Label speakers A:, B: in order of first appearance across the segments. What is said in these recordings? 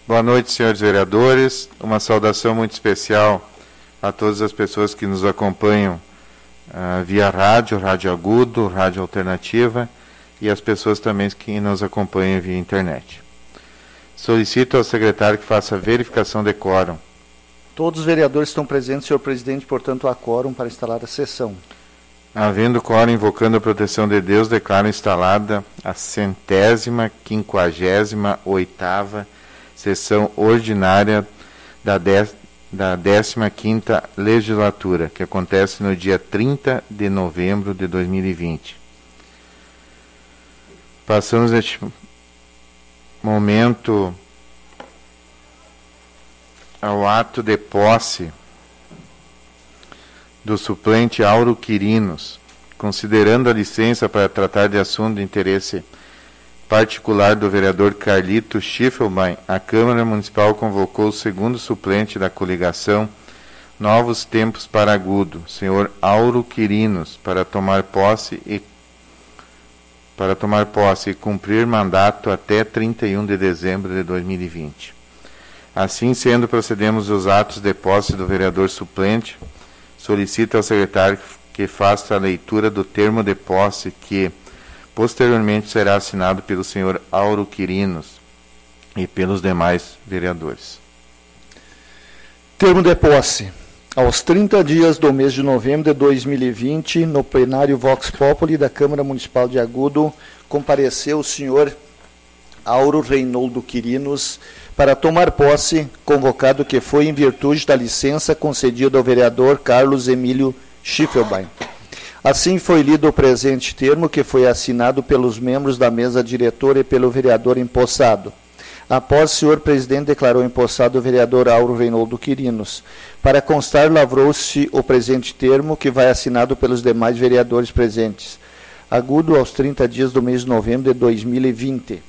A: Boa noite, senhores vereadores. Uma saudação muito especial a todas as pessoas que nos acompanham via rádio, rádio agudo, rádio alternativa e as pessoas também que nos acompanham via internet. Solicito ao secretário que faça a verificação de quórum.
B: Todos os vereadores estão presentes, senhor presidente, portanto há quórum para instalar a sessão.
A: Havendo quórum, invocando a proteção de Deus, declaro instalada a 158ª sessão ordinária da 15ª legislatura, que acontece no dia 30 de novembro de 2020. Passamos neste momento ao ato de posse do suplente Auro Quirinos, considerando a licença para tratar de assunto de interesse particular do vereador Carlito Schiffelbein, a Câmara Municipal convocou o segundo suplente da coligação Novos Tempos para Agudo, senhor Auro Quirinos, para tomar posse e cumprir mandato até 31 de dezembro de 2020. Assim sendo, procedemos aos atos de posse do vereador suplente. Solicito ao secretário que faça a leitura do termo de posse que, posteriormente, será assinado pelo senhor Auro Quirinos e pelos demais vereadores.
B: Termo de posse. Aos 30 dias do mês de novembro de 2020, no plenário Vox Populi da Câmara Municipal de Agudo, compareceu o senhor Auro Reinoldo Quirinos para tomar posse, convocado que foi em virtude da licença concedida ao vereador Carlos Emílio Schiffelbein. Assim foi lido o presente termo, que foi assinado pelos membros da mesa diretora e pelo vereador empossado. Após o senhor presidente declarou empossado o vereador Auro Reinoldo Quirinos. Para constar, lavrou-se o presente termo, que vai assinado pelos demais vereadores presentes. Agudo, aos 30 dias do mês de novembro de 2020.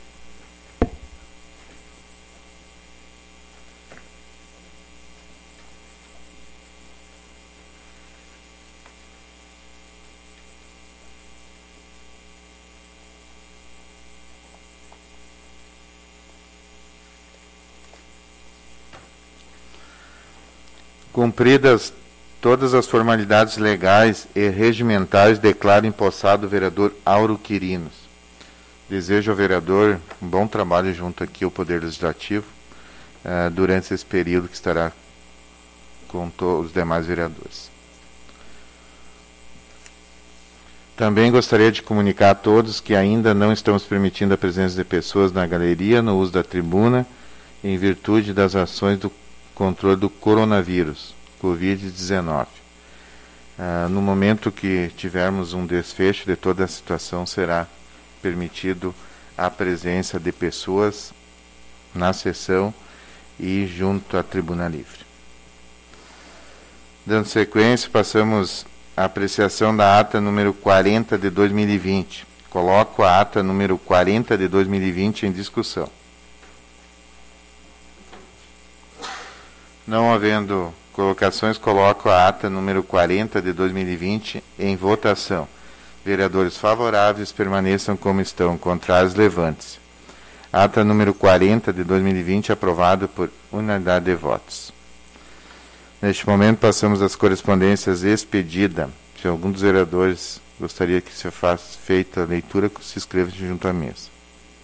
A: Cumpridas todas as formalidades legais e regimentais, declaro empossado o vereador Auro Quirinos. Desejo ao vereador um bom trabalho junto aqui ao Poder Legislativo durante esse período que estará com todos os demais vereadores. Também gostaria de comunicar a todos que ainda não estamos permitindo a presença de pessoas na galeria no uso da tribuna, em virtude das ações do controle do coronavírus, Covid-19. No momento que tivermos um desfecho de toda a situação, será permitido a presença de pessoas na sessão e junto à tribuna livre. Dando sequência, passamos à apreciação da ata número 40 de 2020. Coloco a ata número 40 de 2020 em discussão. Não havendo colocações, coloco a ata número 40 de 2020 em votação. Vereadores favoráveis permaneçam como estão, contrários levante-se. Ata número 40 de 2020 aprovado por unanimidade de votos. Neste momento passamos às correspondências expedidas. Se algum dos vereadores gostaria que se faça feita a leitura, se inscreva junto à mesa.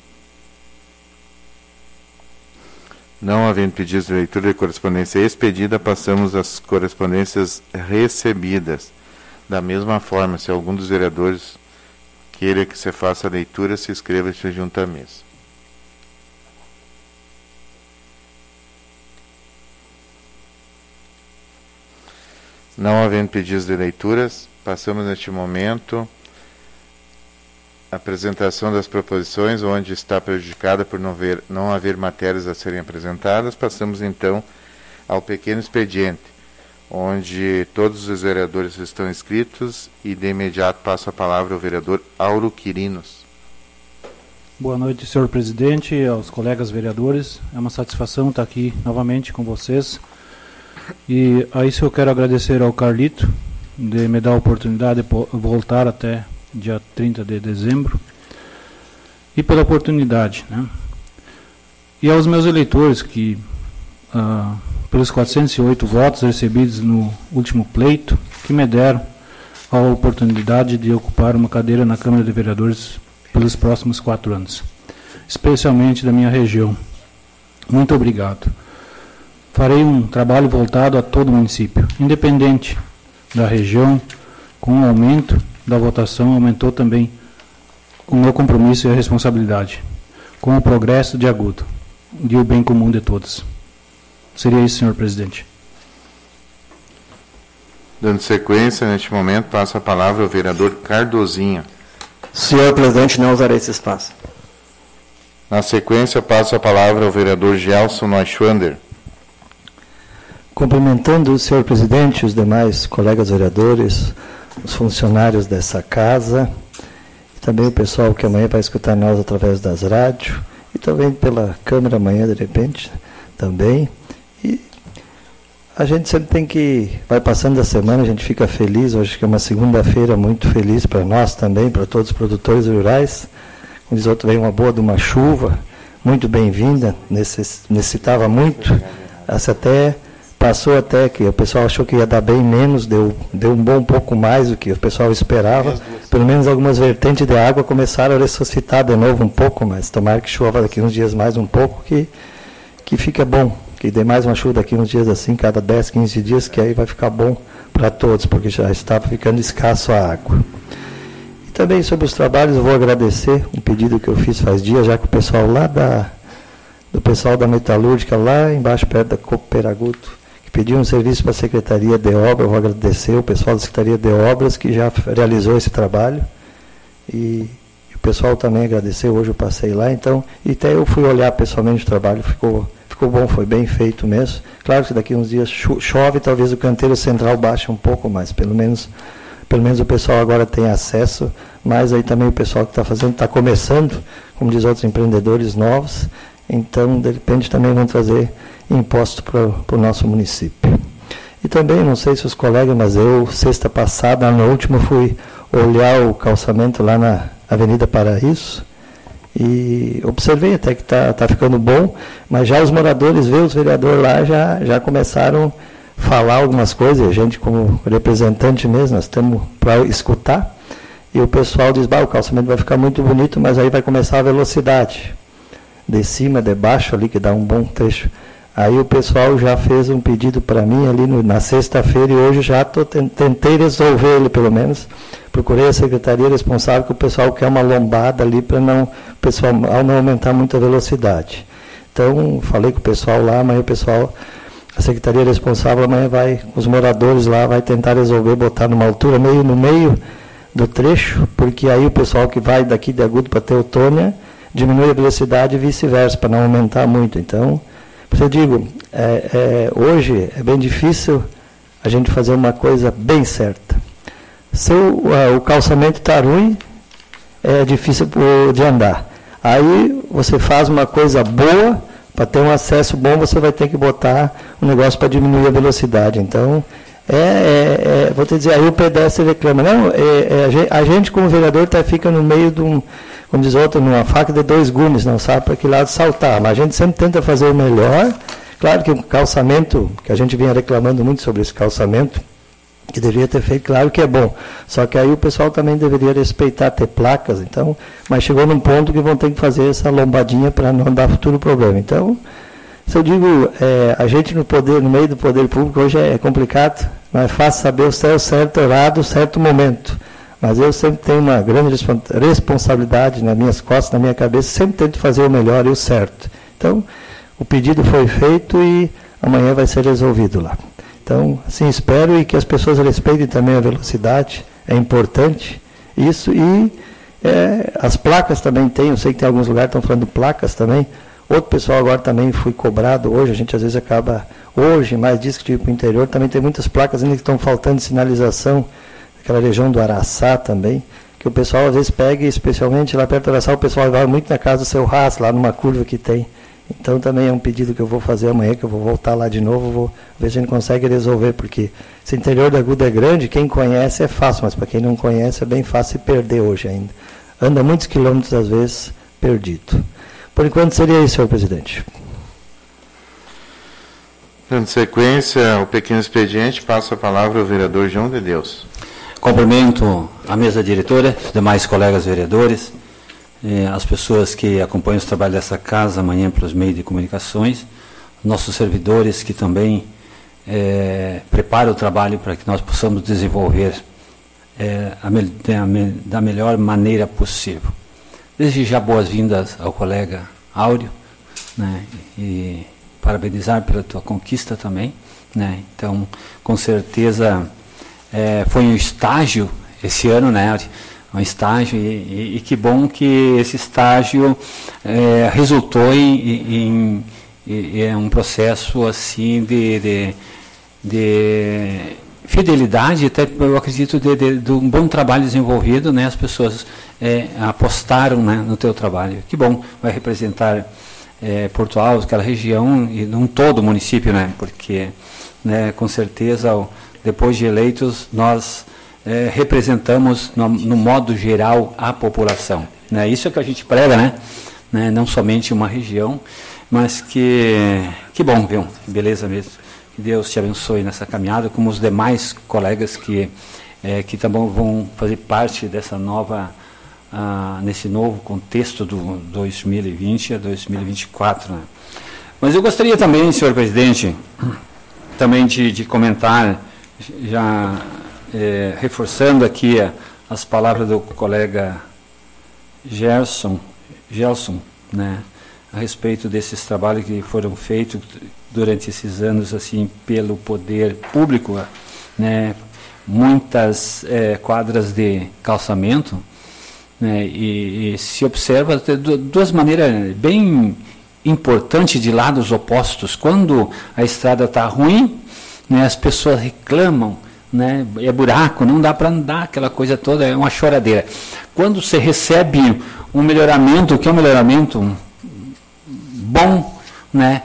A: Não havendo pedidos de leitura de correspondência expedida, passamos às correspondências recebidas. Da mesma forma, se algum dos vereadores queira que se faça a leitura, se inscreva junto à mesa. Não havendo pedidos de leituras, passamos neste momento a apresentação das proposições, onde está prejudicada por não haver matérias a serem apresentadas. Passamos então ao pequeno expediente, onde todos os vereadores estão inscritos, e de imediato passo a palavra ao vereador Auro Quirinos.
C: Boa noite, senhor presidente, aos colegas vereadores. É uma satisfação estar aqui novamente com vocês. E a isso eu quero agradecer ao Carlito de me dar a oportunidade de voltar até dia 30 de dezembro, e pela oportunidade, né? E aos meus eleitores que, pelos 408 votos recebidos no último pleito, que me deram a oportunidade de ocupar uma cadeira na Câmara de Vereadores pelos próximos 4 anos, especialmente da minha região. Muito obrigado. Farei um trabalho voltado a todo o município, independente da região. Com o aumento da votação, aumentou também o meu compromisso e a responsabilidade com o progresso de Agudo e o bem comum de todos. Seria isso, senhor presidente.
A: Dando sequência, neste momento, passo a palavra ao vereador Cardozinha.
D: Senhor presidente, não usarei esse espaço.
A: Na sequência, passo a palavra ao vereador Gelson Neuschwander.
D: Cumprimentando o senhor presidente, os demais colegas vereadores, os funcionários dessa casa, e também o pessoal que amanhã vai escutar nós através das rádios, e também pela câmera amanhã, de repente, também. E a gente sempre tem que, vai passando a semana, a gente fica feliz, hoje que é uma segunda-feira muito feliz para nós também, para todos os produtores rurais. Como diz outro, veio uma boa de uma chuva, muito bem-vinda, necessitava muito, essa até... Passou até que o pessoal achou que ia dar bem menos, deu um bom pouco mais do que o pessoal esperava. Pelo menos algumas vertentes de água começaram a ressuscitar de novo um pouco, mas tomara que chova daqui uns dias mais um pouco, que fica bom. Que dê mais uma chuva daqui uns dias assim, cada 10, 15 dias, que aí vai ficar bom para todos, porque já estava ficando escasso a água. E também sobre os trabalhos, eu vou agradecer um pedido que eu fiz faz dias, já que o pessoal lá do pessoal da metalúrgica, lá embaixo, perto da Cooperaguto, pediu um serviço para a Secretaria de Obras. Eu vou agradecer o pessoal da Secretaria de Obras que já realizou esse trabalho, e o pessoal também agradeceu. Hoje eu passei lá, então, e até eu fui olhar pessoalmente o trabalho, ficou bom, foi bem feito mesmo. Claro que daqui uns dias chove, talvez o canteiro central baixe um pouco, mas pelo menos o pessoal agora tem acesso, mas aí também o pessoal que está fazendo, está começando, como diz outros empreendedores novos, então de repente também vão trazer imposto para o nosso município. E também, não sei se os colegas, mas eu, sexta passada, no último, fui olhar o calçamento lá na Avenida Paraíso e observei até que está ficando bom, mas já os moradores, os vereadores lá já começaram a falar algumas coisas, a gente como representante mesmo, nós estamos para escutar, e o pessoal diz, o calçamento vai ficar muito bonito, mas aí vai começar a velocidade, de cima, de baixo ali, que dá um bom trecho. Aí o pessoal já fez um pedido para mim ali na sexta-feira, e hoje já tentei resolver ele, pelo menos. Procurei a secretaria responsável, que o pessoal quer uma lombada ali para não aumentar muito a velocidade. Então, falei com o pessoal lá, amanhã a secretaria responsável amanhã os moradores lá vai tentar resolver, botar numa altura no meio do trecho, porque aí o pessoal que vai daqui de Agudo para Teutônia diminui a velocidade e vice-versa, para não aumentar muito. Então, eu digo, hoje é bem difícil a gente fazer uma coisa bem certa. Se o calçamento está ruim, é difícil de andar. Aí você faz uma coisa boa, para ter um acesso bom, você vai ter que botar um negócio para diminuir a velocidade. Então, vou te dizer, aí o pedestre reclama. Não, a gente como vereador fica no meio de como diz outro, numa faca de 2 gumes, não sabe para que lado saltar. Mas a gente sempre tenta fazer o melhor. Claro que o calçamento, que a gente vinha reclamando muito sobre esse calçamento, que deveria ter feito, claro que é bom. Só que aí o pessoal também deveria respeitar, ter placas. Então, mas chegou num ponto que vão ter que fazer essa lombadinha para não dar futuro problema. Então, se eu digo, a gente no meio do poder público hoje é complicado, não é fácil saber o certo errado, o certo momento. Mas eu sempre tenho uma grande responsabilidade nas minhas costas, na minha cabeça, sempre tento fazer o melhor e o certo. Então, o pedido foi feito e amanhã vai ser resolvido lá. Então, assim, espero e que as pessoas respeitem também a velocidade, é importante isso. E as placas também tem, eu sei que tem alguns lugares que estão falando placas também. Outro pessoal agora também foi cobrado hoje, a gente às vezes acaba, hoje, mais diz que para o interior, também tem muitas placas ainda que estão faltando de sinalização, aquela região do Araçá também, que o pessoal às vezes pega, especialmente lá perto do Araçá, o pessoal vai muito na casa do seu Haas, lá numa curva que tem. Então também é um pedido que eu vou fazer amanhã, que eu vou voltar lá de novo, vou ver se a gente consegue resolver, porque se o interior da Agudo é grande, quem conhece é fácil, mas para quem não conhece é bem fácil se perder hoje ainda. Anda muitos quilômetros às vezes perdido. Por enquanto seria isso, senhor presidente.
A: Dando sequência ao pequeno expediente, passo a palavra ao vereador João de Deus.
E: Cumprimento a mesa diretora, os demais colegas vereadores, as pessoas que acompanham os trabalhos dessa casa amanhã pelos meios de comunicações, nossos servidores que também preparam o trabalho para que nós possamos desenvolver da melhor maneira possível. Desejar boas-vindas ao colega Áureo, né, e parabenizar pela tua conquista também, né? Então, com certeza, foi um estágio esse ano, né? Um estágio, e que bom que esse estágio resultou em um processo assim de fidelidade, até eu acredito de um bom trabalho desenvolvido, né? As pessoas apostaram, né, no teu trabalho. Que bom, vai representar Porto Alto, aquela região, e não todo o município, né? Porque, né, com certeza, depois de eleitos, nós representamos, no modo geral, a população, né? Isso é que a gente prega, né? Não somente uma região, mas que bom, viu? Que beleza mesmo. Que Deus te abençoe nessa caminhada, como os demais colegas que também vão fazer parte dessa nova, nesse novo contexto do 2020 a 2024. Né? Mas eu gostaria também, senhor presidente, também de comentar, já reforçando aqui as palavras do colega Gelson, né, a respeito desses trabalhos que foram feitos durante esses anos assim pelo poder público, né, muitas quadras de calçamento, né, e se observa de duas maneiras bem importantes de lados opostos. Quando a estrada está ruim, né, as pessoas reclamam, né, é buraco, não dá para andar, aquela coisa toda, é uma choradeira. Quando você recebe um melhoramento, que é um melhoramento bom, né,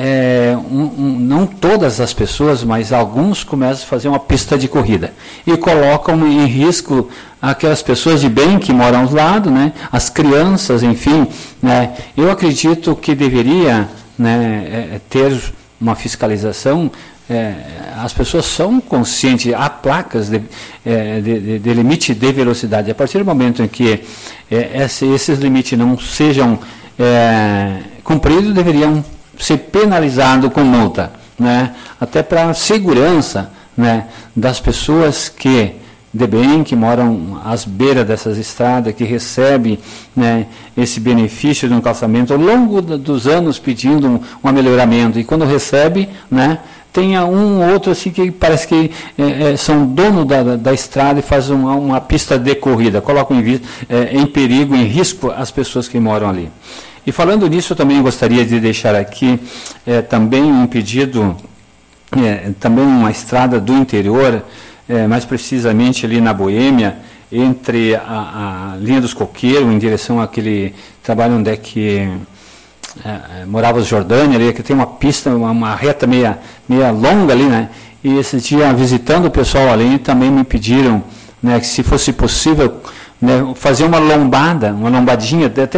E: não todas as pessoas, mas alguns começam a fazer uma pista de corrida e colocam em risco aquelas pessoas de bem que moram ao lado, né, as crianças, enfim, né. Eu acredito que deveria, né, ter uma fiscalização. As pessoas são conscientes, há placas de limite de velocidade. A partir do momento em que esses limites não sejam cumpridos, deveriam ser penalizados com multa, né? Até para a segurança, né, das pessoas que de bem, que moram às beiras dessas estradas, que recebem, né, esse benefício de um calçamento ao longo dos anos pedindo um melhoramento, e quando recebe, né, tenha um ou outro assim que parece que são dono da estrada e fazem uma pista de corrida, colocam em perigo, em risco as pessoas que moram ali. E falando nisso, eu também gostaria de deixar aqui também um pedido, também uma estrada do interior, mais precisamente ali na Boêmia, entre a linha dos Coqueiros, em direção àquele trabalho onde é que morava os Jordânia, ali, que tem uma pista, uma reta meia longa ali, né? E esse dia, visitando o pessoal ali, também me pediram, né, que se fosse possível, né, fazer uma lombadinha, até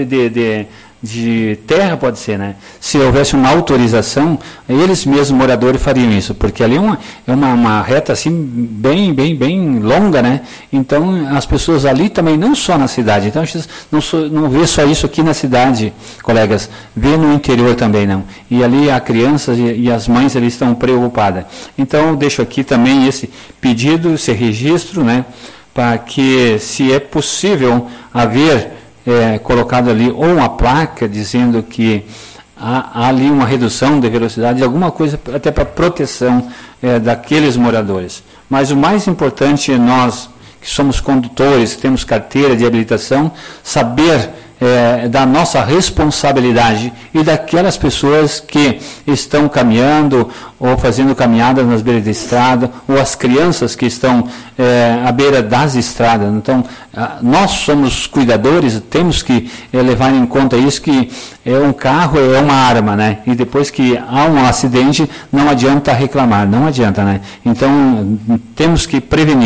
E: de terra pode ser, né? Se houvesse uma autorização, eles mesmos, moradores, fariam isso, porque ali é uma reta assim, bem longa, né? Então, as pessoas ali também, não só na cidade, então a gente não vê só isso aqui na cidade, colegas, vê no interior também, não. E ali as crianças e as mães ali estão preocupadas. Então, eu deixo aqui também esse pedido, esse registro, né? Para que, se é possível haver colocado ali ou uma placa dizendo que há ali uma redução de velocidade, alguma coisa até para proteção daqueles moradores. Mas o mais importante é nós, que somos condutores, que temos carteira de habilitação, saber da nossa responsabilidade e daquelas pessoas que estão caminhando ou fazendo caminhadas nas beiras da estrada, ou as crianças que estão à beira das estradas. Então, nós somos cuidadores, temos que levar em conta isso, que um carro é uma arma, né? E depois que há um acidente, não adianta reclamar, não adianta, né? Então, temos que prevenir.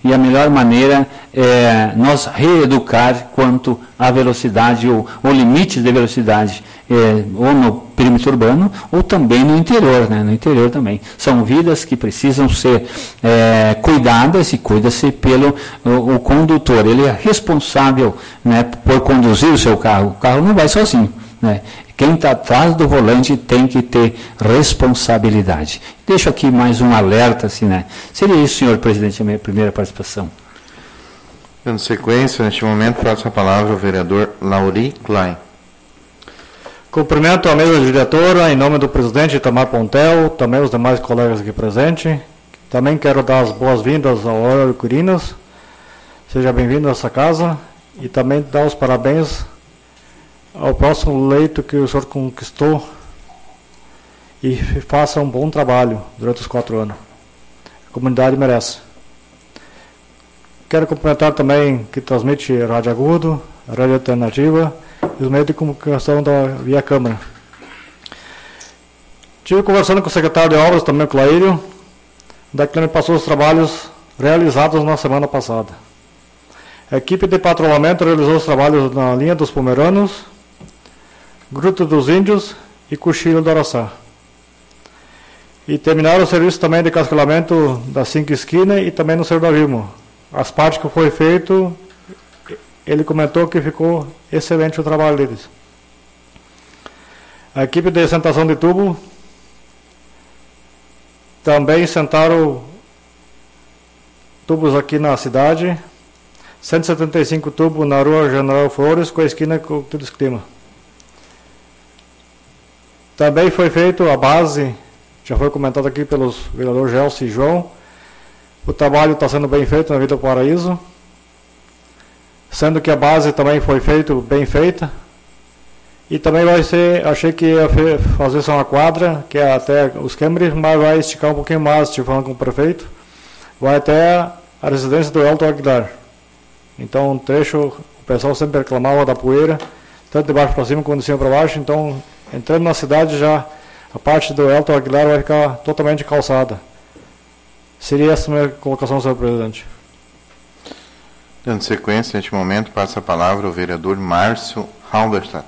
E: e a melhor maneira é nós reeducar quanto à velocidade ou limites de velocidade, ou no perímetro urbano ou também no interior, né? No interior também. São vidas que precisam ser cuidadas, e cuida-se pelo o condutor. Ele é responsável, né, por conduzir o seu carro. O carro não vai sozinho, né? Quem está atrás do volante tem que ter responsabilidade. Deixo aqui mais um alerta, assim, né? Seria isso, senhor presidente, a minha primeira participação.
A: Dando sequência, neste momento, passo a palavra ao vereador Lauri Klein.
C: Cumprimento a mesa diretora, em nome do presidente Itamar Pontel, também os demais colegas aqui presentes. Também quero dar as boas-vindas ao Aurélio Quirinos. Seja bem-vindo a essa casa. E também dar os parabéns ao próximo leito que o senhor conquistou, e faça um bom trabalho durante os 4 anos. A comunidade merece. Quero cumprimentar também que transmite Rádio Agudo, Rádio Alternativa e os meios de comunicação via Câmara. Estive conversando com o secretário de obras, também o Claírio, daquele me passou os trabalhos realizados na semana passada. A equipe de patrulhamento realizou os trabalhos na linha dos Pomeranos, Gruta dos Índios e Cochilo do Araçá. E terminaram o serviço também de cascalamento das 5 esquinas e também no Cerro da Vilma. As partes que foi feito, ele comentou que ficou excelente o trabalho deles. A equipe de sentação de tubo também sentaram tubos aqui na cidade, 175 tubos na rua General Flores com a esquina com tudo esquema. Também foi feito a base, já foi comentado aqui pelos vereadores Gelson e João. O trabalho está sendo bem feito na Vila Paraíso, sendo que a base também foi bem feita. E também vai ser, achei que ia fazer só uma quadra, que é até os Câmeres, mas vai esticar um pouquinho mais, estive falando com o prefeito, vai até a residência do Elton Aguilar. Então, um trecho, o pessoal sempre reclamava da poeira, tanto de baixo para cima quanto de cima para baixo. Então, entrando na cidade, já a parte do Elton Aguilar vai ficar totalmente calçada. Seria essa a minha colocação, senhor presidente.
A: Dando sequência, neste momento, passa a palavra ao vereador Márcio Halberstadt.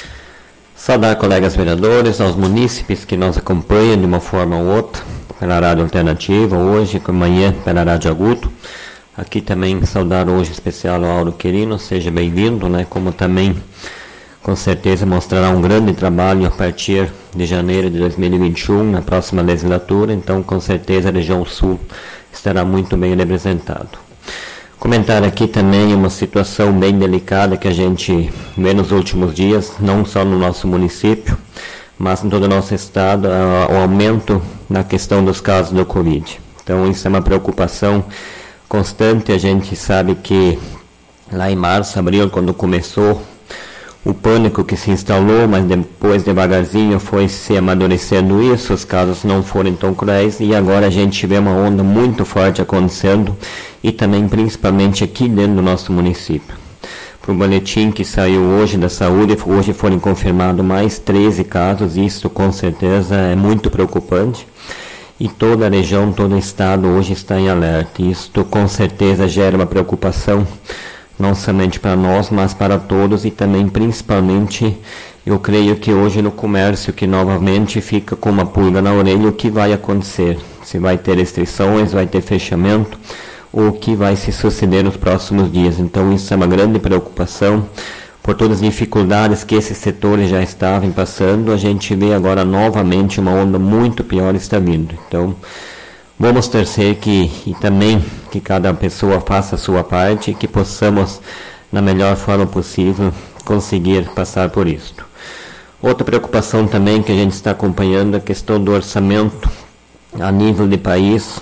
F: Saudar colegas vereadores, aos munícipes que nos acompanham de uma forma ou outra, pela Rádio Alternativa, hoje, amanhã, pela Rádio Agudo. Aqui também saudar hoje especial ao Auro Quirino, seja bem-vindo, né? Como também, com certeza, mostrará um grande trabalho a partir de janeiro de 2021, na próxima legislatura. Então, com certeza, a região sul estará muito bem representado. Comentar aqui também uma situação bem delicada que a gente vê nos últimos dias, não só no nosso município, mas em todo o nosso estado, o aumento na questão dos casos do Covid. Então, isso é uma preocupação constante. A gente sabe que lá em março, abril, quando começou o pânico que se instalou, mas depois devagarzinho foi se amadurecendo isso, os casos não foram tão cruéis, e agora a gente vê uma onda muito forte acontecendo, e também principalmente aqui dentro do nosso município. Para o boletim que saiu hoje da saúde, hoje foram confirmados mais 13 casos, isso com certeza é muito preocupante, e toda a região, todo o estado hoje está em alerta. Isto com certeza gera uma preocupação, não somente para nós, mas para todos, e também principalmente, eu creio que hoje no comércio, que novamente fica com uma pulga na orelha, o que vai acontecer, se vai ter restrições, vai ter fechamento, ou o que vai se suceder nos próximos dias. Então isso é uma grande preocupação, por todas as dificuldades que esses setores já estavam passando. A gente vê agora novamente uma onda muito pior está vindo. Então, vamos torcer e também que cada pessoa faça a sua parte e que possamos, na melhor forma possível, conseguir passar por isto. Outra preocupação também que a gente está acompanhando é a questão do orçamento a nível de país.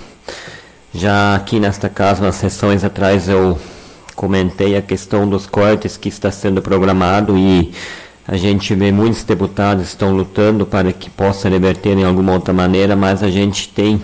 F: Já aqui nesta casa, nas sessões atrás, eu comentei a questão dos cortes que está sendo programado, e a gente vê muitos deputados estão lutando para que possa reverter em alguma outra maneira, mas a gente tem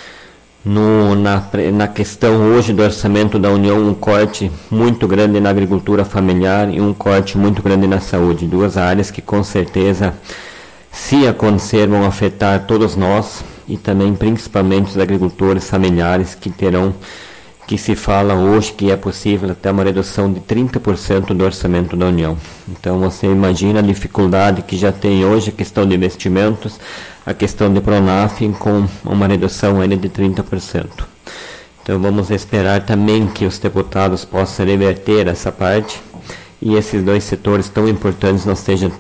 F: na questão hoje do orçamento da União um corte muito grande na agricultura familiar e um corte muito grande na saúde, duas áreas que com certeza, se acontecer, vão afetar todos nós, e também principalmente os agricultores familiares que terão que se fala hoje que é possível até uma redução de 30% do orçamento da União. Então você imagina a dificuldade que já tem hoje a questão de investimentos, a questão de Pronaf com uma redução ainda de 30%. Então vamos esperar também que os deputados possam reverter essa parte e esses dois setores tão importantes não sejam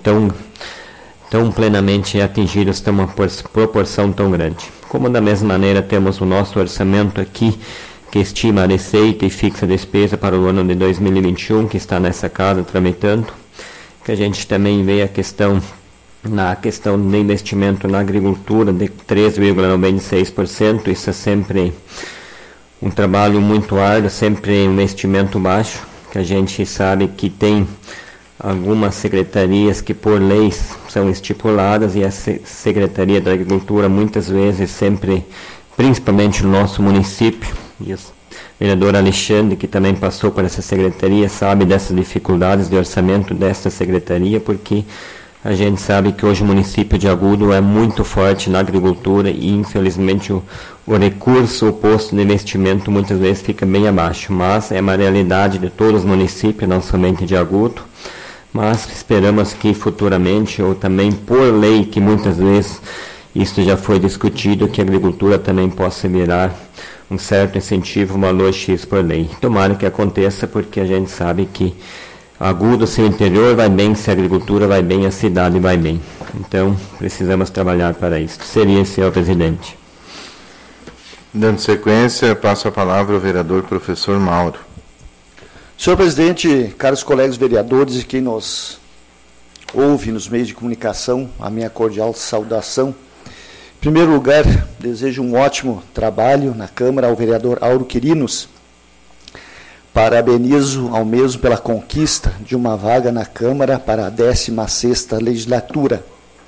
F: tão plenamente atingidos, tão uma proporção tão grande. Como da mesma maneira temos o nosso orçamento aqui, que estima a receita e fixa a despesa para o ano de 2021, que está nessa casa tramitando, que a gente também vê a questão de investimento na agricultura de 3,96%, isso é sempre um trabalho muito árduo, sempre investimento baixo, que a gente sabe que tem algumas secretarias que por leis são estipuladas e a Secretaria da Agricultura muitas vezes sempre, principalmente no nosso município, e o vereador Alexandre, que também passou por essa secretaria, sabe dessas dificuldades de orçamento desta secretaria, porque a gente sabe que hoje o município de Agudo é muito forte na agricultura e infelizmente o recurso, o posto de investimento muitas vezes fica bem abaixo, mas é uma realidade de todos os municípios, não somente de Agudo, mas esperamos que futuramente, ou também por lei, que muitas vezes isso já foi discutido, que a agricultura também possa virar um certo incentivo, um valor X por lei. Tomara que aconteça, porque a gente sabe que Agudo, se o interior vai bem, se a agricultura vai bem, a cidade vai bem. Então, precisamos trabalhar para isso. Seria, senhor presidente.
A: Dando sequência, passo a palavra ao vereador professor Mauro.
B: Senhor presidente, caros colegas vereadores e quem nos ouve nos meios de comunicação, a minha cordial saudação. Em primeiro lugar, desejo um ótimo trabalho na Câmara ao vereador Auro Quirinos. Parabenizo ao mesmo pela conquista de uma vaga na Câmara para a 16ª legislatura.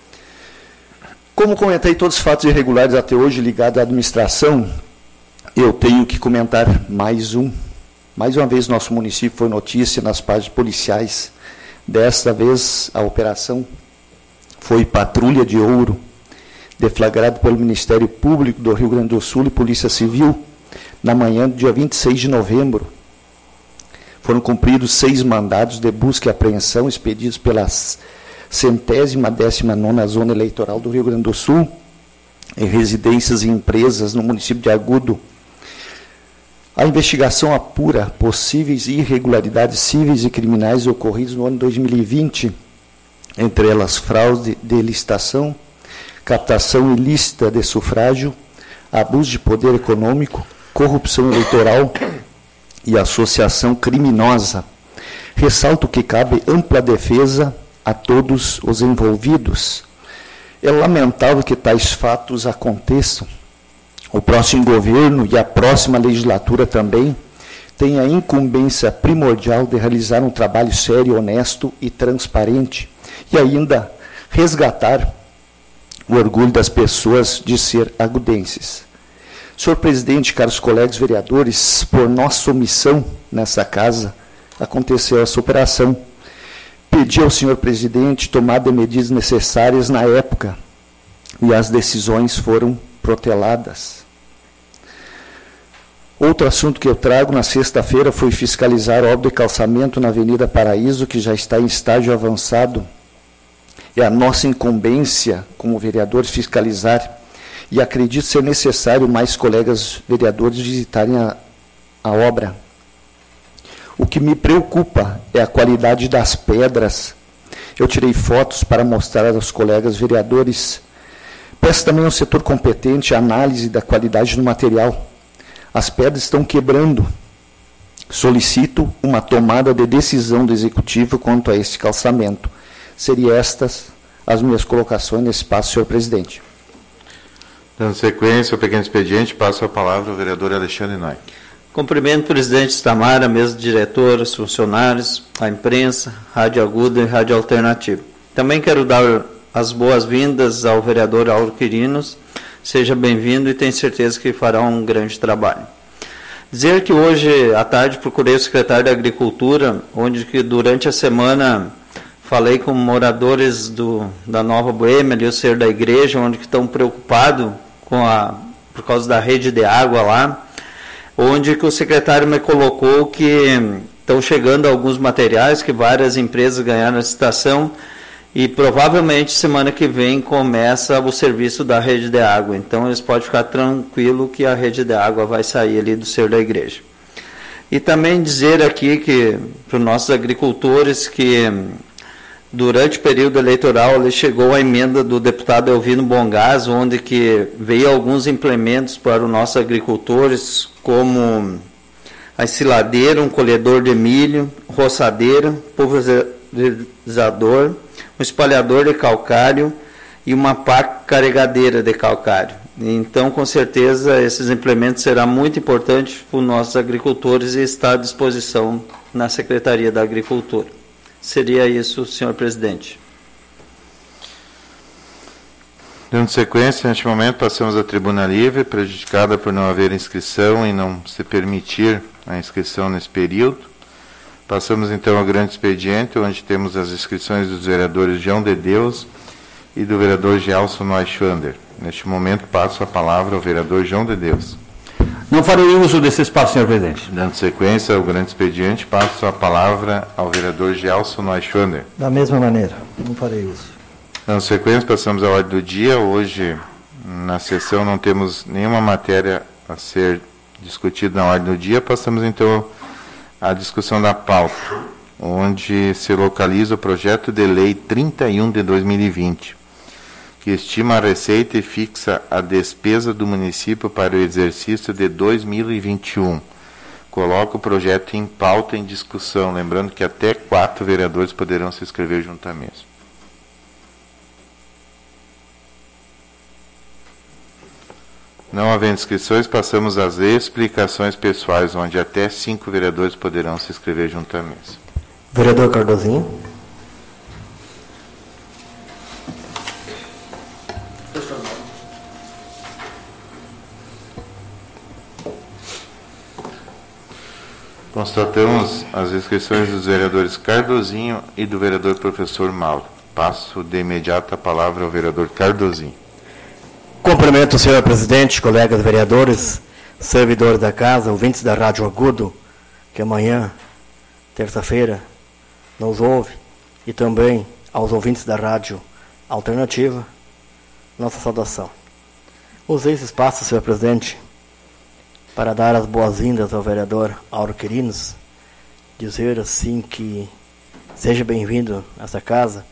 B: Como comentei todos os fatos irregulares até hoje ligados à administração, eu tenho que comentar mais um. Mais uma vez, nosso município foi notícia nas páginas policiais. Desta vez, a operação foi Patrulha de Ouro, deflagrado pelo Ministério Público do Rio Grande do Sul e Polícia Civil, na manhã do dia 26 de novembro. Foram cumpridos 6 mandados de busca e apreensão expedidos pela 119ª Zona Eleitoral do Rio Grande do Sul, em residências e empresas no município de Agudo. A investigação apura possíveis irregularidades cíveis e criminais ocorridas no ano 2020, entre elas fraude de licitação, captação ilícita de sufrágio, abuso de poder econômico, corrupção eleitoral e associação criminosa. Ressalto que cabe ampla defesa a todos os envolvidos. É lamentável que tais fatos aconteçam. O próximo governo e a próxima legislatura também têm a incumbência primordial de realizar um trabalho sério, honesto e transparente, e ainda resgatar o orgulho das pessoas de ser agudenses. Senhor presidente, caros colegas vereadores, por nossa omissão nessa casa, aconteceu essa operação. Pedi ao senhor presidente tomada de medidas necessárias na época, e as decisões foram proteladas. Outro assunto que eu trago na sexta-feira foi fiscalizar a obra de calçamento na Avenida Paraíso, que já está em estágio avançado. É a nossa incumbência como vereadores fiscalizar, e acredito ser necessário mais colegas vereadores visitarem a obra. O que me preocupa é a qualidade das pedras. Eu tirei fotos para mostrar aos colegas vereadores. Peço também ao setor competente a análise da qualidade do material. As pedras estão quebrando. Solicito uma tomada de decisão do Executivo quanto a esse calçamento. Seriam estas as minhas colocações nesse espaço, senhor presidente.
A: Dando sequência ao pequeno expediente, passo a palavra ao vereador Alexandre Noy.
G: Cumprimento o presidente Itamar, a mesa de diretores, funcionários, a imprensa, Rádio Agudo e Rádio Alternativo. Também quero dar as boas-vindas ao vereador Auro Quirinos. Seja bem-vindo e tenho certeza que fará um grande trabalho. Dizer que hoje à tarde procurei o secretário da Agricultura, onde que durante a semana falei com moradores da Nova Boêmia, ali o ser da igreja, onde que estão preocupados por causa da rede de água lá. onde que o secretário me colocou que estão chegando alguns materiais que várias empresas ganharam a licitação e provavelmente semana que vem começa o serviço da rede de água. Então eles podem ficar tranquilo que a rede de água vai sair ali do seio da igreja. E também dizer aqui que para os nossos agricultores que durante o período eleitoral ele chegou a emenda do deputado Elvino Bongás, onde que veio alguns implementos para os nossos agricultores, como a ensiladeira, um colhedor de milho, roçadeira, pulverizador, um espalhador de calcário e uma pá carregadeira de calcário. Então, com certeza, esses implementos serão muito importantes para os nossos agricultores e está à disposição na Secretaria da Agricultura. Seria isso, senhor presidente.
A: Dando sequência, neste momento passamos à tribuna livre, prejudicada por não haver inscrição e não se permitir a inscrição nesse período. Passamos então ao grande expediente, onde temos as inscrições dos vereadores João de Deus e do vereador Gelson Neuschwander. Neste momento passo a palavra ao vereador João de Deus.
H: Não farei uso desse espaço, senhor presidente.
A: Dando sequência ao grande expediente, passo a palavra ao vereador Gelson Neuschwander.
D: Da mesma maneira, não farei uso.
A: Dando sequência, passamos à ordem do dia. Hoje, na sessão, não temos nenhuma matéria a ser discutida na ordem do dia. Passamos, então, à discussão da pauta, onde se localiza o projeto de lei 31 de 2020, que estima a receita e fixa a despesa do município para o exercício de 2021. Coloca o projeto em pauta em discussão, lembrando que até 4 vereadores poderão se inscrever junto à mesa. Não havendo inscrições, passamos às explicações pessoais, onde até 5 vereadores poderão se inscrever junto à mesa.
I: Vereador Cardozinho.
A: Constatamos as inscrições dos vereadores Cardozinho e do vereador professor Mauro. Passo de imediato a palavra ao vereador Cardozinho.
I: Cumprimento o senhor presidente, colegas vereadores, servidores da casa, ouvintes da Rádio Agudo, que amanhã, terça-feira, nos ouve, e também aos ouvintes da Rádio Alternativa, nossa saudação. Usei esse espaço, senhor presidente, para dar as boas-vindas ao vereador Auro Quirinos, dizer assim que seja bem-vindo a essa casa,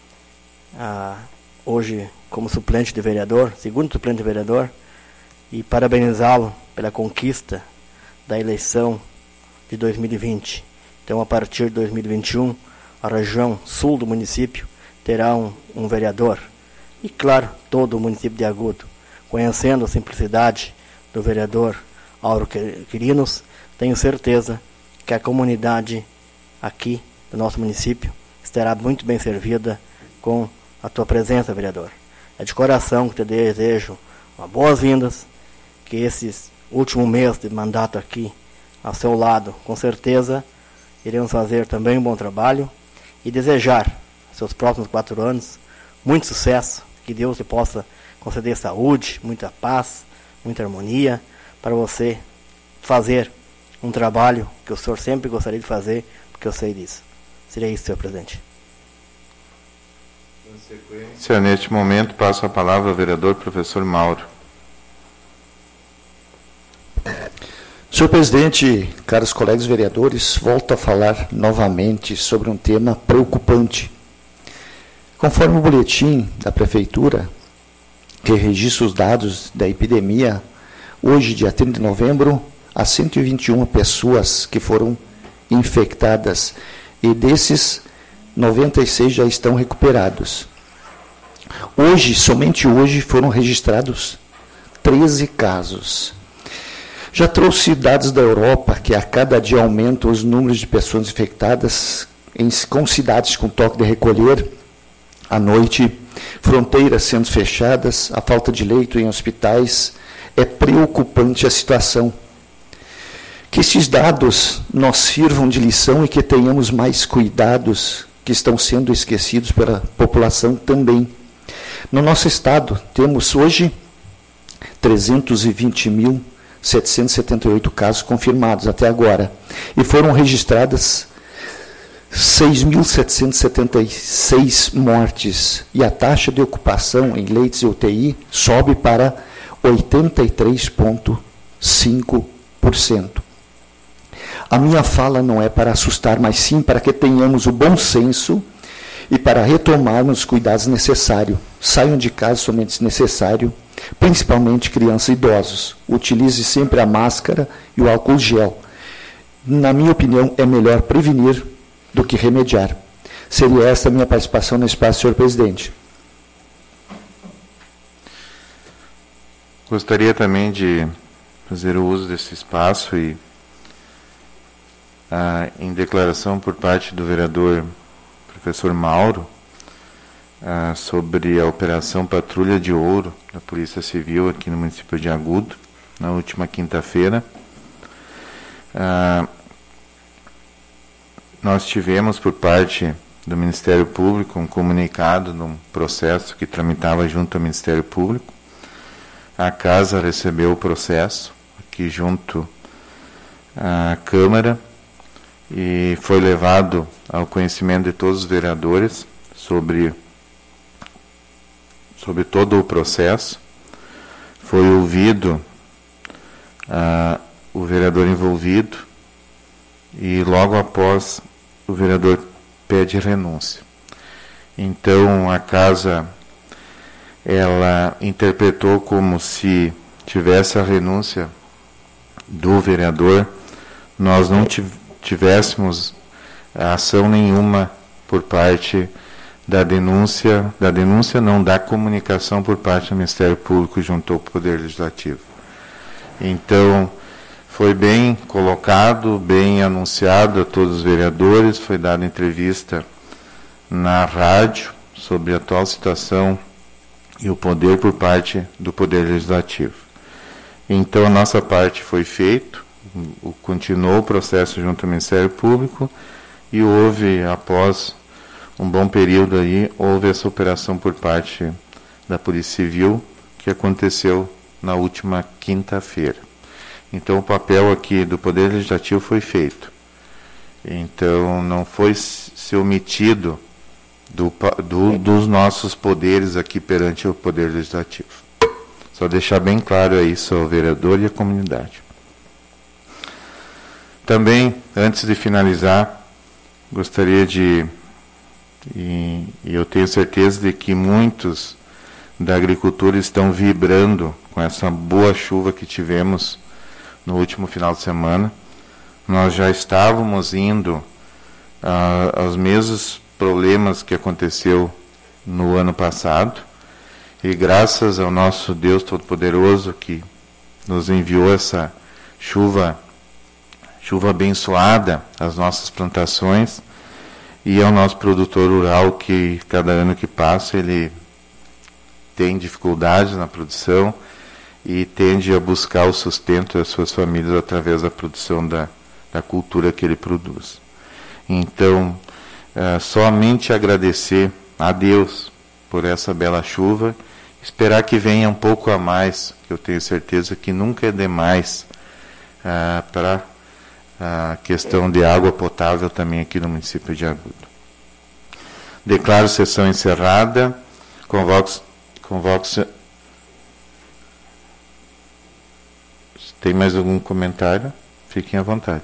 I: hoje como suplente de vereador, segundo suplente de vereador, e parabenizá-lo pela conquista da eleição de 2020. Então, a partir de 2021, a região sul do município terá um vereador. E, claro, todo o município de Agudo, conhecendo a simplicidade do vereador Auro Quirinos, tenho certeza que a comunidade aqui do nosso município estará muito bem servida com a tua presença, vereador. É de coração que te desejo boas-vindas, que esses últimos meses de mandato aqui ao seu lado, com certeza, iremos fazer também um bom trabalho e desejar, seus próximos 4 anos, muito sucesso, que Deus te possa conceder saúde, muita paz, muita harmonia, para você fazer um trabalho que o senhor sempre gostaria de fazer, porque eu sei disso. Seria isso, senhor presidente.
A: Neste momento, passo a palavra ao vereador professor Mauro.
B: Senhor presidente, caros colegas vereadores, volto a falar novamente sobre um tema preocupante. Conforme o boletim da Prefeitura, que registra os dados da epidemia, hoje, dia 30 de novembro, há 121 pessoas que foram infectadas e desses, 96 já estão recuperados. Hoje, somente hoje, foram registrados 13 casos. Já trouxe dados da Europa que a cada dia aumentam os números de pessoas infectadas com cidades com toque de recolher à noite, fronteiras sendo fechadas, a falta de leito em hospitais. É preocupante a situação. Que esses dados nos sirvam de lição e que tenhamos mais cuidados que estão sendo esquecidos pela população também. No nosso estado, temos hoje 320.100 778 casos confirmados até agora. E foram registradas 6.776 mortes. E a taxa de ocupação em leitos de UTI sobe para 83,5%. A minha fala não é para assustar, mas sim para que tenhamos o bom senso e para retomarmos os cuidados necessários. Saiam de casa somente se necessário, principalmente crianças e idosos. Utilize sempre a máscara e o álcool gel. Na minha opinião, é melhor prevenir do que remediar. Seria esta a minha participação no espaço, senhor presidente.
A: Gostaria também de fazer o uso desse espaço e em declaração por parte do vereador professor Mauro sobre a Operação Patrulha de Ouro da Polícia Civil aqui no município de Agudo, na última quinta-feira. Nós tivemos por parte do Ministério Público um comunicado num processo que tramitava junto ao Ministério Público. A Casa recebeu o processo aqui junto à Câmara e foi levado ao conhecimento de todos os vereadores sobre todo o processo. Foi ouvido o vereador envolvido e logo após o vereador pede renúncia. Então a Casa ela interpretou como se tivesse a renúncia do vereador, nós não tivéssemos ação nenhuma por parte da comunicação por parte do Ministério Público junto ao Poder Legislativo. Então, foi bem colocado, bem anunciado a todos os vereadores, foi dada entrevista na rádio sobre a atual situação e o poder por parte do Poder Legislativo. Então, a nossa parte foi feita, continuou o processo junto ao Ministério Público e houve, após um bom período aí, houve essa operação por parte da Polícia Civil, que aconteceu na última quinta-feira. Então, o papel aqui do Poder Legislativo foi feito. Então, não foi se omitido dos nossos poderes aqui perante o Poder Legislativo. Só deixar bem claro isso ao vereador e à comunidade. Também, antes de finalizar, gostaria de, e eu tenho certeza de que muitos da agricultura estão vibrando com essa boa chuva que tivemos no último final de semana. Nós já estávamos indo aos mesmos problemas que aconteceu no ano passado, e graças ao nosso Deus Todo-Poderoso que nos enviou essa chuva abençoada às nossas plantações, e ao nosso produtor rural que cada ano que passa ele tem dificuldades na produção e tende a buscar o sustento das suas famílias através da produção da cultura que ele produz. Então, somente agradecer a Deus por essa bela chuva, esperar que venha um pouco a mais, que eu tenho certeza que nunca é demais para a questão de água potável também aqui no município de Agudo. Declaro sessão encerrada. Convoco. Tem mais algum comentário? Fiquem à vontade.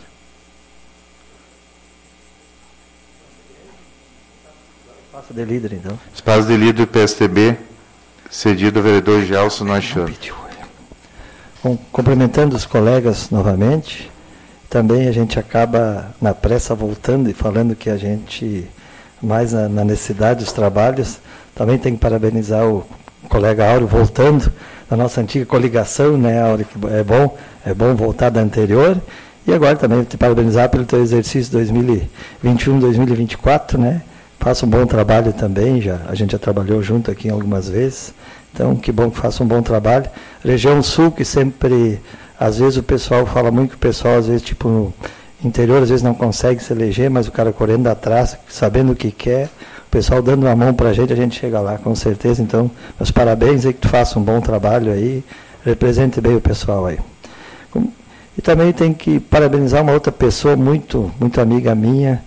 D: Espaço de líder, então.
A: Espaço de líder PSTB, cedido ao vereador Gelson Noachano.
D: Bom, cumprimentando os colegas novamente, também a gente acaba na pressa voltando e falando que a gente, mais na necessidade dos trabalhos, também tem que parabenizar o colega Áureo voltando da nossa antiga coligação, né, Áureo, que é bom voltar da anterior, e agora também te parabenizar pelo teu exercício 2021-2024, né, faça um bom trabalho também, a gente já trabalhou junto aqui algumas vezes, então que bom que faça um bom trabalho. Região Sul, que sempre, às vezes o pessoal fala muito que o pessoal, às vezes, tipo, no interior, às vezes não consegue se eleger, mas o cara correndo atrás, sabendo o que quer, o pessoal dando uma mão para a gente chega lá, com certeza. Então, meus parabéns aí, que tu faça um bom trabalho aí, represente bem o pessoal aí. E também tem que parabenizar uma outra pessoa muito amiga minha,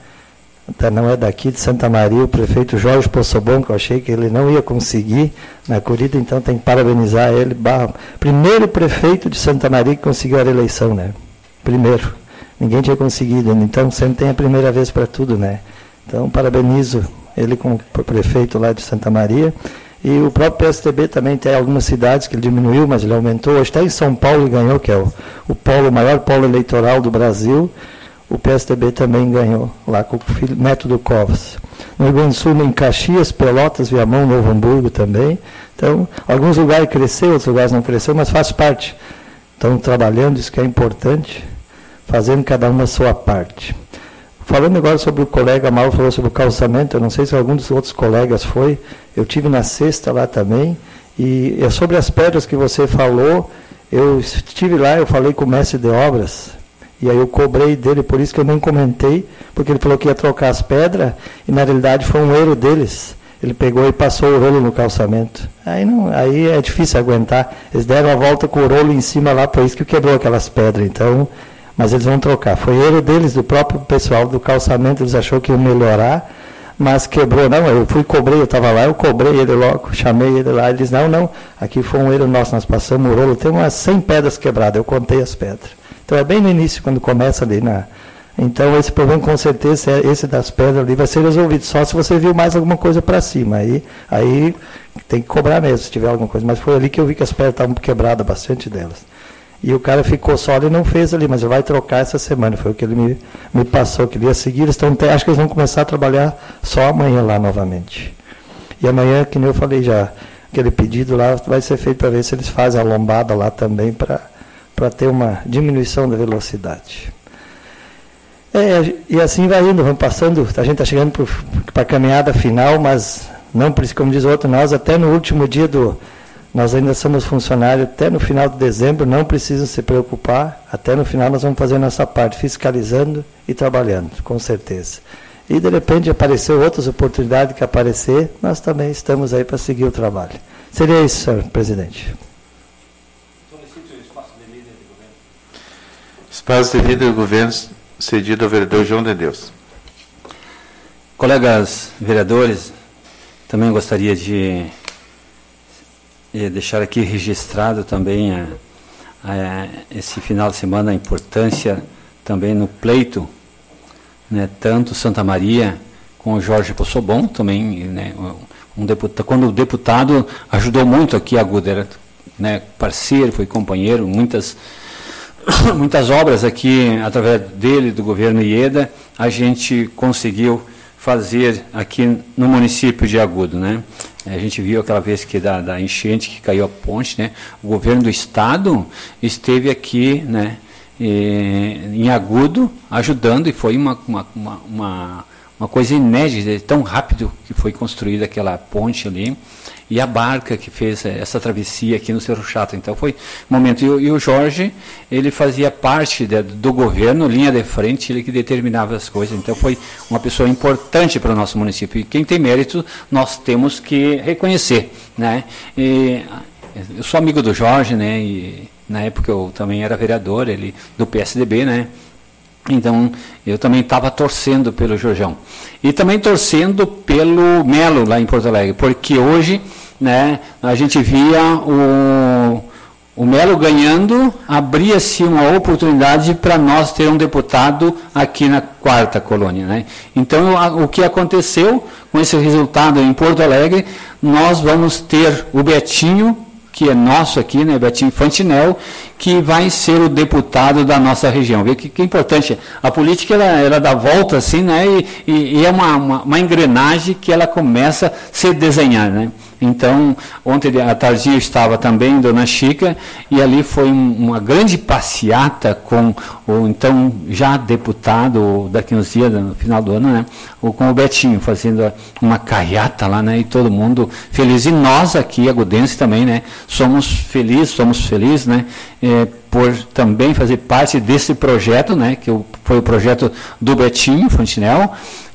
D: não é daqui, de Santa Maria, o prefeito Jorge Possobon, que eu achei que ele não ia conseguir na corrida, então tem que parabenizar ele. Primeiro prefeito de Santa Maria que conseguiu a reeleição, né? Primeiro. Ninguém tinha conseguido, então sempre tem a primeira vez para tudo, né? Então parabenizo ele como prefeito lá de Santa Maria. E o próprio PSDB também tem algumas cidades que ele diminuiu, mas ele aumentou. Hoje está em São Paulo e ganhou, que é o maior polo eleitoral do Brasil. O PSDB também ganhou lá com o Método Covas. No Rio Grande do Sul, em Caxias, Pelotas, Viamão, Novo Hamburgo também. Então, alguns lugares cresceu, outros lugares não cresceu, mas faz parte. Estão trabalhando, isso que é importante, fazendo cada uma a sua parte. Falando agora sobre o colega Mauro, falou sobre o calçamento, eu não sei se algum dos outros colegas foi, eu tive na sexta lá também, e sobre as pedras que você falou, eu estive lá, eu falei com o mestre de obras, e aí eu cobrei dele, por isso que eu nem comentei, porque ele falou que ia trocar as pedras, e na realidade foi um erro deles. Ele pegou e passou o rolo no calçamento. Aí é difícil aguentar. Eles deram a volta com o rolo em cima lá, por isso que quebrou aquelas pedras. Então, mas eles vão trocar. Foi erro deles, do próprio pessoal do calçamento, eles acharam que iam melhorar, mas quebrou. Não, eu cobrei, eu estava lá, eu cobrei ele logo, chamei ele lá, ele disse, não, aqui foi um erro nosso, nós passamos o rolo, tem umas 100 pedras quebradas, eu contei as pedras. Então é bem no início, quando começa ali Então esse problema com certeza, esse das pedras ali, vai ser resolvido, só se você viu mais alguma coisa para cima, aí tem que cobrar mesmo, se tiver alguma coisa, mas foi ali que eu vi que as pedras estavam quebradas, bastante delas. E o cara ficou só e não fez ali, mas ele vai trocar essa semana, foi o que ele me passou, que ele ia seguir, acho que eles vão começar a trabalhar só amanhã lá novamente. E amanhã, que nem eu falei já, aquele pedido lá vai ser feito para ver se eles fazem a lombada lá também, para ter uma diminuição da velocidade. E assim vai indo, vamos passando, a gente está chegando para a caminhada final, mas não, como diz o outro, nós até no último dia nós ainda somos funcionários, até no final de dezembro, não precisam se preocupar, até no final nós vamos fazer a nossa parte, fiscalizando e trabalhando, com certeza. E de repente apareceu outras oportunidades que aparecer, nós também estamos aí para seguir o trabalho. Seria isso, senhor presidente.
A: Espaço de líder do governo cedido ao vereador João de Deus.
E: Colegas vereadores, também gostaria de deixar aqui registrado também esse final de semana a importância também no pleito, né, tanto Santa Maria com o Jorge Possobon, também, né, quando o deputado ajudou muito aqui a Agudo, era, né, parceiro, foi companheiro, muitas obras aqui, através dele, do governo Ieda, a gente conseguiu fazer aqui no município de Agudo, né? A gente viu aquela vez que da enchente que caiu a ponte, né? O governo do estado esteve aqui, né, em Agudo, ajudando, e foi uma coisa inédita, tão rápido que foi construída aquela ponte ali, e a barca que fez essa travessia aqui no Cerro Chato. Então foi um momento, e o Jorge, ele fazia parte do governo, linha de frente, ele que determinava as coisas, então foi uma pessoa importante para o nosso município, e quem tem mérito nós temos que reconhecer, né? Eu sou amigo do Jorge, né, e na época eu também era vereador, ele do PSDB, né? Então, eu também estava torcendo pelo Jorjão. E também torcendo pelo Melo, lá em Porto Alegre, porque hoje, né, a gente via o Melo ganhando, abria-se uma oportunidade para nós ter um deputado aqui na 4ª colônia, né? Então, o que aconteceu com esse resultado em Porto Alegre, nós vamos ter o Betinho, que é nosso aqui, né, Betinho Fantinel, que vai ser o deputado da nossa região. Vê que é importante. A política, ela dá volta, assim, né, e é uma engrenagem que ela começa a se desenhar, né. Então, ontem à tarde eu estava também, Dona Chica, e ali foi uma grande passeata com o então já deputado, daqui uns dias, no final do ano, né, com o Betinho, fazendo uma carreata lá, né, e todo mundo feliz. E nós aqui, agudenses também, né, somos felizes, né, por também fazer parte desse projeto, né, que foi o projeto do Betinho Fantinel,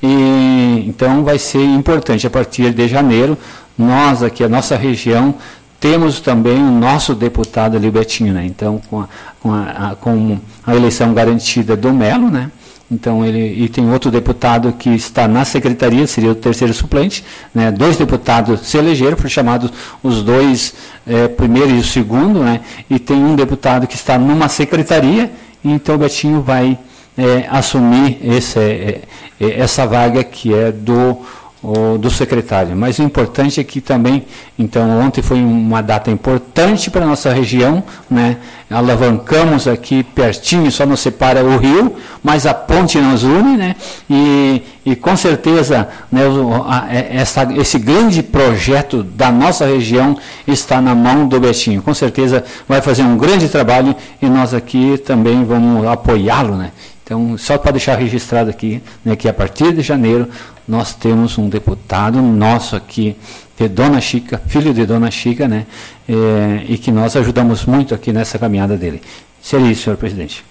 E: e então vai ser importante a partir de janeiro. Nós aqui, a nossa região, temos também o nosso deputado ali, Betinho, né? Então, com a eleição garantida do Melo, né? Então, e tem outro deputado que está na secretaria, seria o terceiro suplente, né? 2 deputados se elegeram, foram chamados os 2, primeiro e o segundo, né? E tem um deputado que está numa secretaria, então o Betinho vai assumir essa vaga que é do secretário. Mas o importante é que também, então, ontem foi uma data importante para a nossa região, né? Alavancamos aqui pertinho, só nos separa o rio, mas a ponte nos une, né? E com certeza, né, esse grande projeto da nossa região está na mão do Betinho. Com certeza vai fazer um grande trabalho e nós aqui também vamos apoiá-lo, né? Então, só para deixar registrado aqui, né, que a partir de janeiro nós temos um deputado nosso aqui, de Dona Chica, filho de Dona Chica, né, e que nós ajudamos muito aqui nessa caminhada dele. Seria isso, senhor presidente.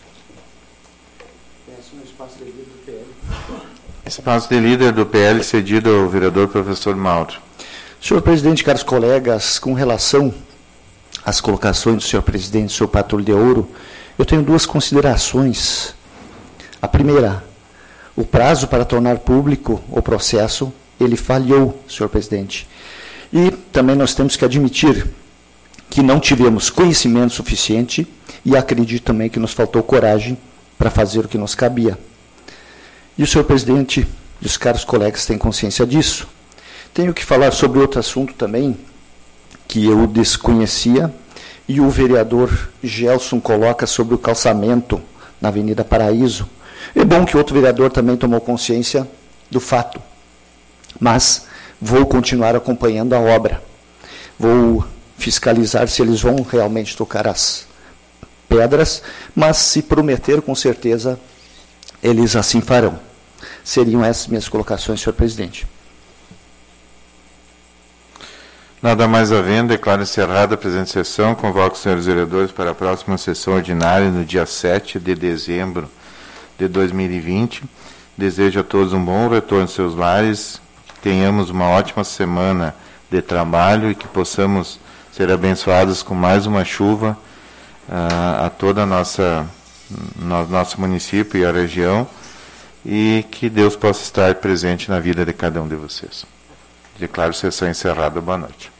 A: Espaço de líder do PL cedido ao vereador professor Mauro.
B: Senhor presidente, caros colegas, com relação às colocações do senhor presidente, senhor Patrulho de Ouro, eu tenho 2 considerações. A primeira, o prazo para tornar público o processo, ele falhou, senhor presidente. E também nós temos que admitir que não tivemos conhecimento suficiente e acredito também que nos faltou coragem para fazer o que nos cabia. E o senhor presidente e os caros colegas têm consciência disso. Tenho que falar sobre outro assunto também, que eu desconhecia, e o vereador Gelson coloca sobre o calçamento na Avenida Paraíso. É bom que outro vereador também tomou consciência do fato, mas vou continuar acompanhando a obra. Vou fiscalizar se eles vão realmente tocar as pedras, mas se prometer, com certeza, eles assim farão. Seriam essas minhas colocações, senhor presidente.
A: Nada mais havendo, declaro encerrada a presente sessão. Convoco os senhores vereadores para a próxima sessão ordinária no dia 7 de dezembro de 2020. Desejo a todos um bom retorno aos seus lares, que tenhamos uma ótima semana de trabalho e que possamos ser abençoados com mais uma chuva a toda nosso município e a região, e que Deus possa estar presente na vida de cada um de vocês. Declaro sessão encerrada. Boa noite.